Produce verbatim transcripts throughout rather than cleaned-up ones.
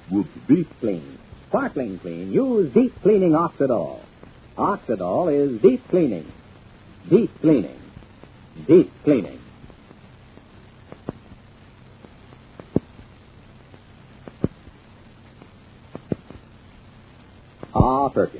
with Deep Clean. Sparkling clean. Use deep cleaning Oxidol. Oxidol is deep cleaning. Deep cleaning. Deep cleaning. Ah, Perkins.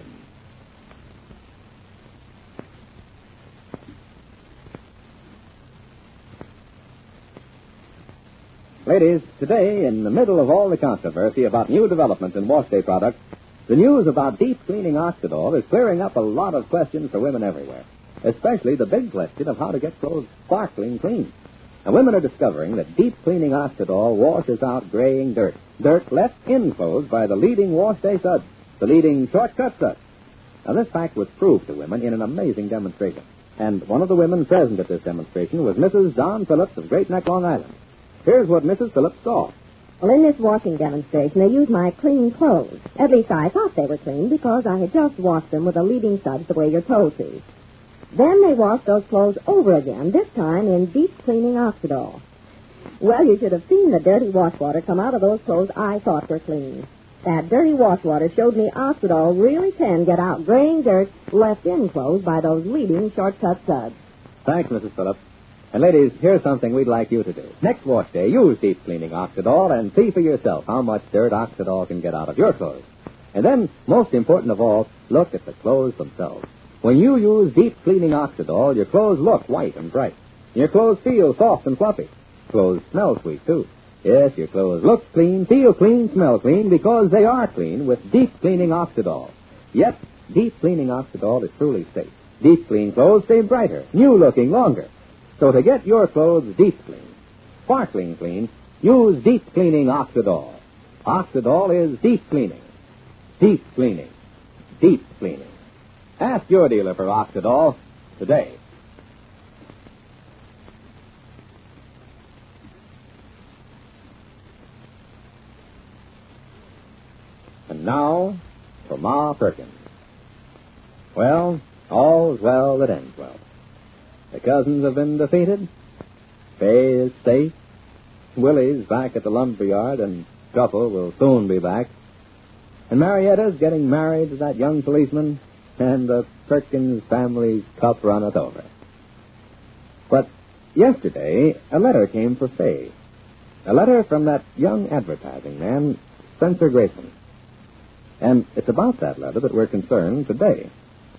Ladies, today, in the middle of all the controversy about new developments in wash day products, the news about deep cleaning Oxidol is clearing up a lot of questions for women everywhere, especially the big question of how to get clothes sparkling clean. Now, women are discovering that deep cleaning Oxidol washes out graying dirt, dirt left in clothes by the leading wash day suds, the leading shortcut suds. Now, this fact was proved to women in an amazing demonstration, and one of the women present at this demonstration was Missus Don Phillips of Great Neck, Long Island. Here's what Missus Phillips saw. Well, in this washing demonstration, they used my clean clothes. At least I thought they were clean because I had just washed them with a leading suds the way you're told to. Then they washed those clothes over again, this time in deep cleaning Oxidol. Well, you should have seen the dirty wash water come out of those clothes I thought were clean. That dirty wash water showed me Oxidol really can get out graying dirt left in clothes by those leading shortcut suds. Thanks, Missus Phillips. And ladies, here's something we'd like you to do. Next wash day, use deep cleaning Oxidol and see for yourself how much dirt Oxidol can get out of your clothes. And then, most important of all, look at the clothes themselves. When you use deep cleaning Oxidol, your clothes look white and bright. Your clothes feel soft and fluffy. Clothes smell sweet, too. Yes, your clothes look clean, feel clean, smell clean, because they are clean with deep cleaning Oxidol. Yes, deep cleaning Oxidol is truly safe. Deep clean clothes stay brighter, new looking longer. So to get your clothes deep clean, sparkling clean, use deep cleaning Oxidol. Oxidol is deep cleaning. Deep cleaning. Deep cleaning. Ask your dealer for Oxidol today. And now, for Ma Perkins. Well, all's well that ends well. The cousins have been defeated. Fay is safe. Willie's back at the lumber yard, and Scuffle will soon be back. And Marietta's getting married to that young policeman, and the Perkins family cup runneth over. But yesterday, a letter came for Fay. A letter from that young advertising man, Spencer Grayson. And it's about that letter that we're concerned today.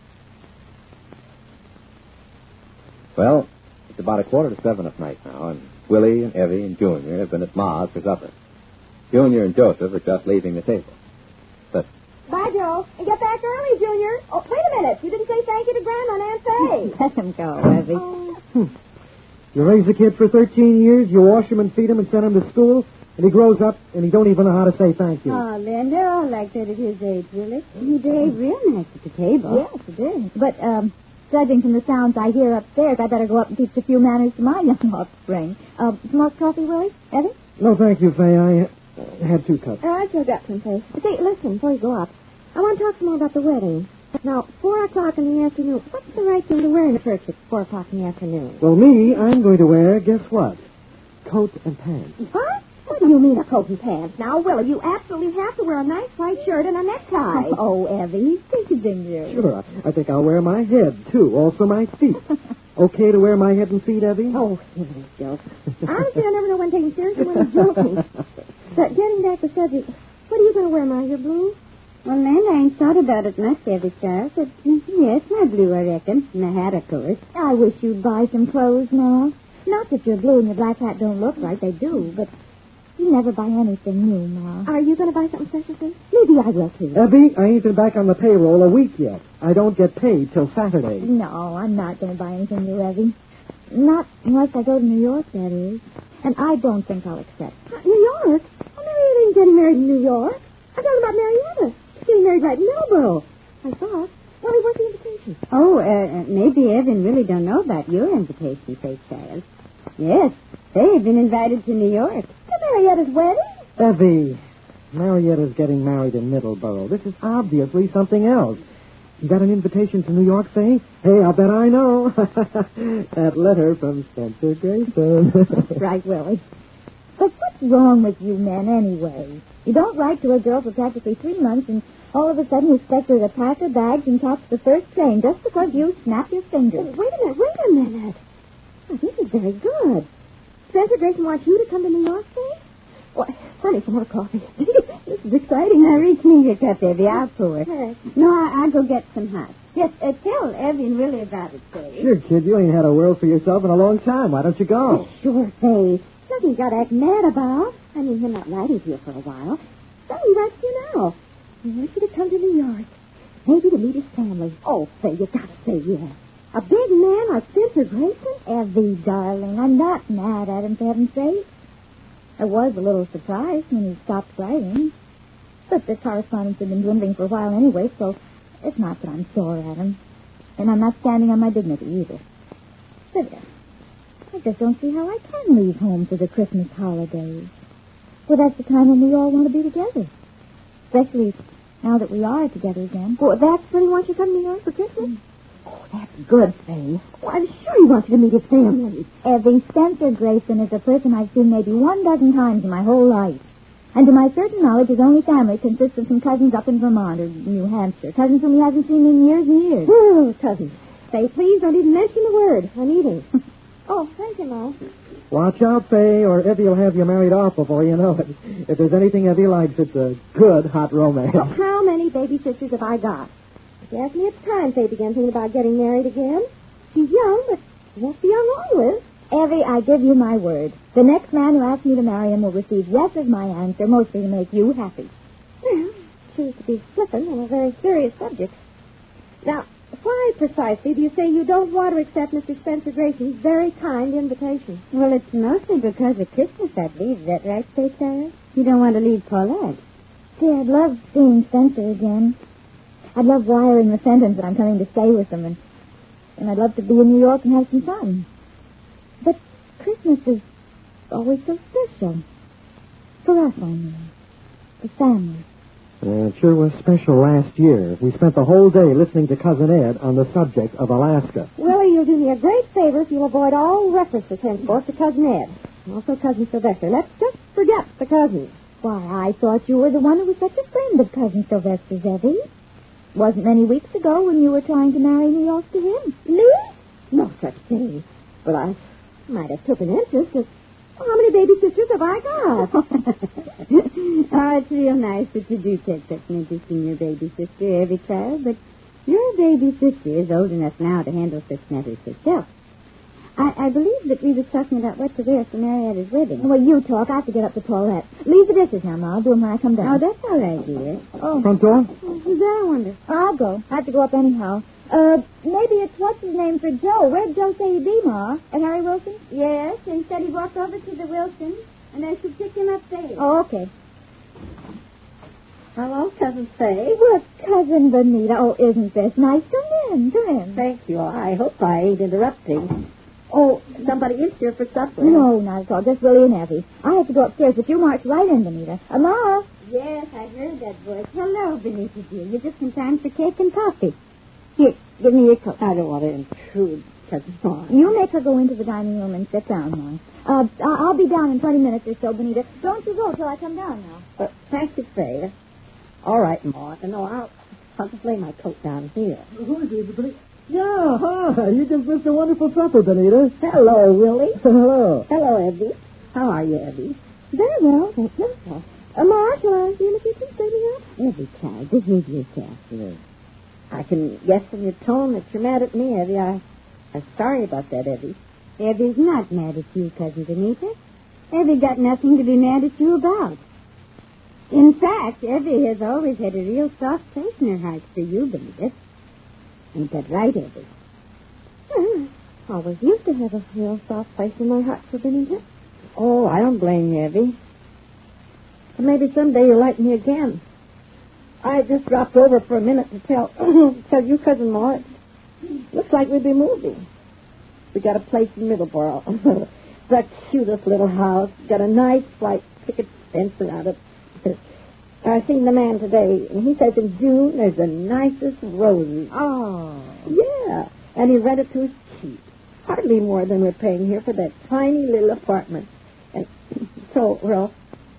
Well, it's about a quarter to seven at night now, and Willie and Evie and Junior have been at Ma's for supper. Junior and Joseph are just leaving the table. But... Bye, Joe. And get back early, Junior. Oh, wait a minute. You didn't say thank you to Grandma and Aunt Fay. Let him go, Evie. Oh. You raise a kid for thirteen years, you wash him and feed him and send him to school, and he grows up and he don't even know how to say thank you. Oh, Lynn, they're all like that at his age, Willie. He behaved real nice at the table. Yes, he did. But, um... judging from the sounds I hear upstairs, I better go up and teach a few manners to my young offspring. Uh, some more coffee, Willie? Evie? No, thank you, Fay. I uh, had two cups. Oh, I still got some, Fay. Say, listen, before you go up, I want to talk some more about the wedding. Now, four o'clock in the afternoon. What's the right thing to wear in the church at four o'clock in the afternoon? Well, me, I'm going to wear, guess what? Coat and pants. What? What do you mean a coat and pants? Now, Willie, you absolutely have to wear a nice white shirt and a necktie. Oh, Evie, he's teasing you. Sure, I, I think I'll wear my head, too, also my feet. Okay to wear my head and feet, Evie? Oh, silly joke. Honestly, I never know when taking seriously when I'm joking. But getting back to the subject, what are you going to wear, Ma? Your blue? Well, Nan, I ain't thought about it much, Evie, child. But, yes, my blue, I reckon. And a hat, of course. I wish you'd buy some clothes, Ma. Not that your blue and your black hat don't look right, they do, but... you never buy anything new, Ma. Are you going to buy something special, too? Maybe I will, too. Evie, I ain't been back on the payroll a week yet. I don't get paid till Saturday. No, I'm not going to buy anything new, Evie. Not unless I go to New York, that is. And I don't think I'll accept. Uh, New York? Oh, Marietta ain't getting married in New York. I'm talking about Marietta. She's getting married right in Millboro. I thought. Well, what's the invitation? Oh, uh, maybe Evan really don't know about your invitation, Faith Child. Yes, they've been invited to New York. To Marietta's wedding? Evie, Marietta's getting married in Middleborough. This is obviously something else. You got an invitation to New York, Faye? Hey, I'll bet I know. That letter from Spencer Grayson. Right, Willie. But what's wrong with you men, anyway? You don't write to a girl for practically three months, and all of a sudden you expect her to pack her bags and catch the first train just because you snap your fingers. Wait a minute, wait a minute. Oh, this is very good. Spencer Grayson wants you to come to New York, say? Why, funny, some more coffee. This is exciting. Now, reach me your cup, Evie. I'll pour. Yes. No, I, I'll go get some hot. Yes, uh, tell Evie and Willie about it, Faye. Sure, kid, you ain't had a world for yourself in a long time. Why don't you go? Sure, Faye. Nothing you got to act mad about. I mean, him not writing to you for a while. So he writes to you now. He wants you to come to New York. Maybe to meet his family. Oh, Faye, you got to say yes. A big man like Spencer Grayson? Evie, darling, I'm not mad at him, for heaven's sake. I was a little surprised when he stopped writing. But the correspondence had been dwindling for a while anyway, so it's not that I'm sore at him. And I'm not standing on my dignity either. But uh, I just don't see how I can leave home for the Christmas holidays. Well, that's the time when we all want to be together. Especially now that we are together again. Oh, that's when he wants you to come to New York for Christmas? Mm. Oh, that's good, Faye. Oh, I'm sure he wants you to meet his family. Evie, Spencer Grayson is a person I've seen maybe one dozen times in my whole life. And to my certain knowledge, his only family consists of some cousins up in Vermont or New Hampshire. Cousins whom he hasn't seen in years and years. Oh, cousins. Faye, please don't even mention the word. I'm eating. Oh, thank you, Ma. Watch out, Faye, or Evie will have you married off before you know it. If there's anything Evie likes, it's a good hot romance. Well, how many baby sisters have I got? If you ask me, it's time Faye began thinking about getting married again. She's young, but she won't be young always. Evie, I give you my word. The next man who asks me to marry him will receive yes as my answer, mostly to make you happy. Well, choose to be flippant on a very serious subject. Now, why precisely do you say you don't want to accept Mister Spencer Grayson's very kind invitation? Well, it's mostly because of Christmas, I believe. Is that right, Faye Sarah? You don't want to leave Paulette. See, I'd love seeing Spencer again. I'd love wiring the sentence that I'm coming to stay with them, and, and I'd love to be in New York and have some fun. But Christmas is always so special. For us, I mean. The family. Uh, it sure was special last year. We spent the whole day listening to Cousin Ed on the subject of Alaska. Willie, you'll do me a great favor if you'll avoid all references henceforth to Cousin Ed. And also Cousin Sylvester. Let's just forget the cousins. Why, I thought you were the one who was such a friend of Cousin Sylvester's, Evie. Wasn't many weeks ago when you were trying to marry me off to him. Me? No such thing. But I might have took an interest. But how many baby sisters have I got? Oh, it's real nice that you do take such an interest in your baby sister, Evie, child, but your baby sister is old enough now to handle such matters herself. I, I believe that we were talking about what to wear for Marietta's wedding. Well, you talk. I have to get up to toilet. Leave the dishes now, Ma. I'll do them when I come down. Oh, that's all right, dear. Oh. Front door? Who's that, I wonder? I'll go. I have to go up anyhow. Uh, maybe it's what's his name for Joe. Where'd Joe say he'd be, Ma? At Harry Wilson? Yes, and said he walked over to the Wilsons, and I should pick him up there. Oh, okay. Hello, Cousin Faye. Well, Cousin Benita. Oh, isn't this nice? Come in, come in. Thank you. I hope I ain't interrupting. Oh, somebody is here for supper. No, not at all. Just Willie and Evie. I have to go upstairs, but you march right in, Benita. Uh, Ma? Yes, I heard that voice. Hello, Benita, dear. You're just in time for cake and coffee. Here, give me your coat. I don't want to intrude, Cousin Fawn. You make her go into the dining room and sit down, Ma. Uh, I'll be down in twenty minutes or so, Benita. Don't you go till I come down now. Uh, thank you, Faye. All right, Ma. No, I'll, I'll just lay my coat down here. Who is it, Benita? Yeah, hi. You just missed a wonderful supper, Benita. Hello, Willie. Hello. Hello, Evie. How are you, Evie? Very well, thank you. Uh, Ma, shall I see you in the kitchen, straightening up? Evie, child, behave yourself. Yeah. I can guess from your tone that you're mad at me, Evie. I, I'm sorry about that, Evie. Evie's not mad at you, Cousin Benita. Evie got nothing to be mad at you about. In fact, Evie has always had a real soft place in her heart for you, Benita. Ain't that right, Evie? Well, I always used to have a real soft place in my heart for Benita. Oh, I don't blame you, Evie. But maybe someday you'll like me again. I just dropped over for a minute to tell tell you, Cousin Maud. Looks like we'll be moving. We got a place in Middleborough. The cutest little house. Got a nice white picket fence around it. I seen the man today, and he says in June there's the nicest roses. Oh. Yeah, and he rented to us cheap. Hardly more than we're paying here for that tiny little apartment. And so, well,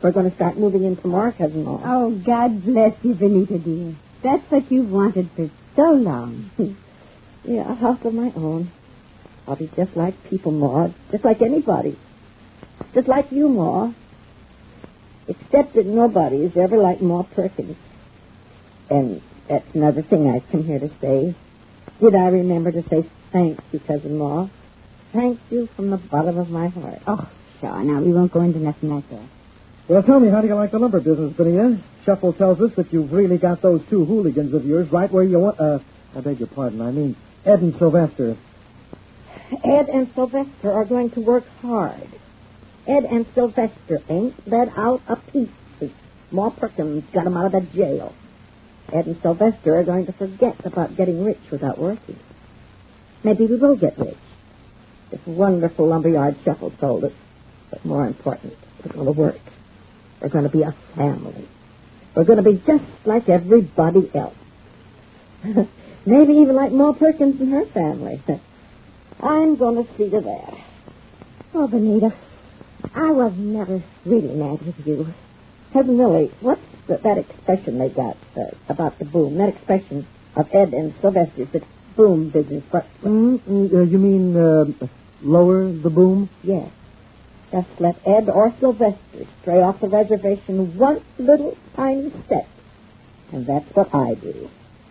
We're going to start moving in tomorrow, Cousin Maud. Oh, God bless you, Benita, dear. That's what you've wanted for so long. Yeah, a house of my own. I'll be just like people, Maud. Just like anybody. Just like you, Ma. Except that nobody is ever like Ma Perkins. And that's another thing I've come here to say. Did I remember to say thank you, Cousin Ma? Thank you from the bottom of my heart. Oh, sure. Now, we won't go into nothing like that. Well, tell me, how do you like the lumber business, Benita? Shuffle tells us that you've really got those two hooligans of yours right where you want... Uh, I beg your pardon. I mean, Ed and Sylvester. Ed and Sylvester are going to work hard. Ed and Sylvester ain't let out a peep since Ma Perkins got them out of the jail. Ed and Sylvester are going to forget about getting rich without working. Maybe we will get rich. This wonderful lumberyard shuffle told us. But more important, we're going to work. We're going to be a family. We're going to be just like everybody else. Maybe even like Ma Perkins and her family. I'm going to see to that. Oh, Benita, I was never really mad with you. Cousin Millie, what's the, that expression they got uh, about the boom? That expression of Ed and Sylvester's, the boom business. What? Mm, mm, uh, you mean uh, lower the boom? Yes. Just let Ed or Sylvester stray off the reservation one little tiny step. And that's what I do.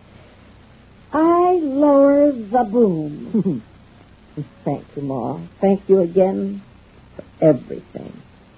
I lower the boom. Thank you, Ma. Thank you again for everything.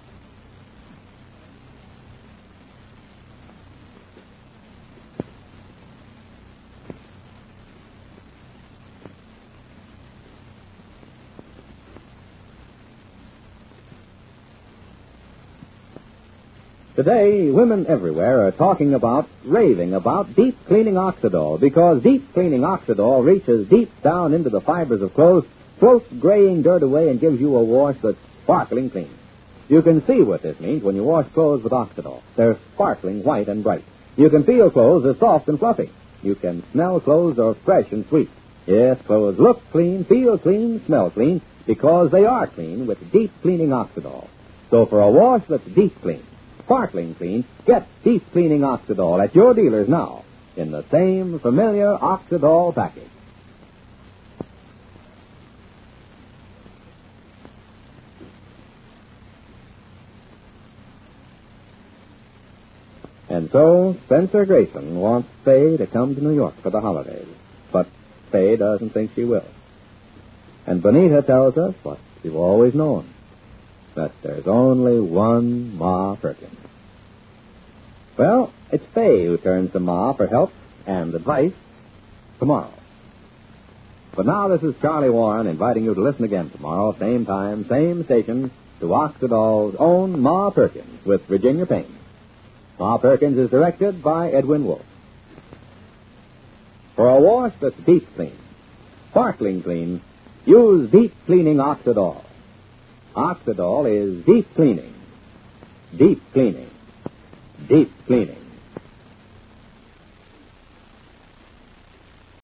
Today, women everywhere are talking about, raving about deep cleaning Oxidol, because deep cleaning Oxidol reaches deep down into the fibers of clothes, floats graying dirt away, and gives you a wash that's sparkling clean. You can see what this means when you wash clothes with Oxidol. They're sparkling white and bright. You can feel clothes are soft and fluffy. You can smell clothes are fresh and sweet. Yes, clothes look clean, feel clean, smell clean, because they are clean with deep cleaning Oxidol. So for a wash that's deep clean, sparkling clean, get deep cleaning Oxidol at your dealers now in the same familiar Oxidol package. And so Spencer Grayson wants Faye to come to New York for the holidays, but Faye doesn't think she will. And Benita tells us what you've always known, that there's only one Ma Perkins. Well, it's Faye who turns to Ma for help and advice tomorrow. But now this is Charlie Warren inviting you to listen again tomorrow, same time, same station, to Oxidol's own Ma Perkins with Virginia Payne. Ma Perkins is directed by Edwin Wolfe. For a wash that's deep clean, sparkling clean, use deep cleaning Oxidol. Oxidol is deep cleaning. Deep cleaning. Deep cleaning.